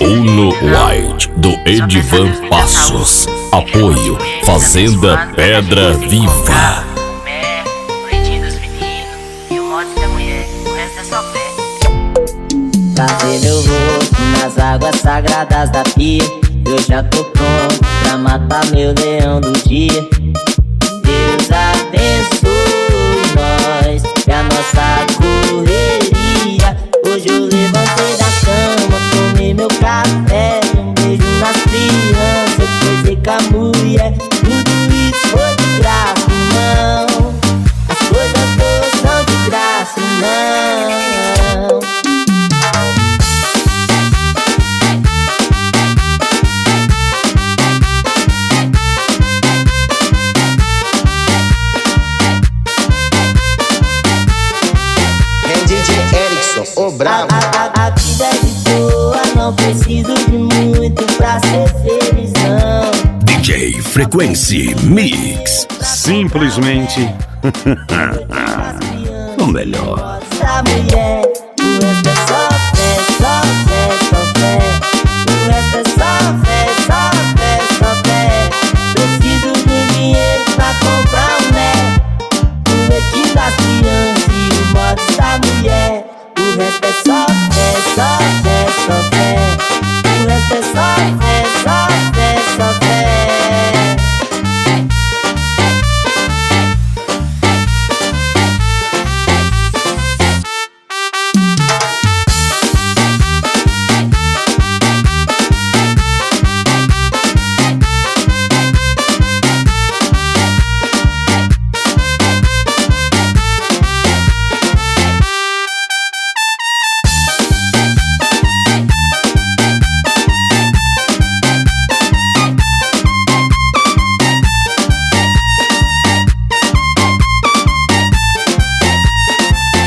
Uno White, do Edivan Passos. Apoio Fazenda Pedra Viva. Fazer meu rosto nas águas sagradas da pia. Eu já tô pronto pra matar meu leão do dia. Deus abençoe nós e a nossa correria. Hoje eu levantei da cama, tomei meu café, um beijo nas crianças, depois dei com a mulher. Tudo isso foi de graça, não. As coisas boas são de graça, não. O brabo. A vida é de boa, não preciso de muito pra ser felizão. DJ Frequency Mix. Simplesmente o melhor. Essa mulher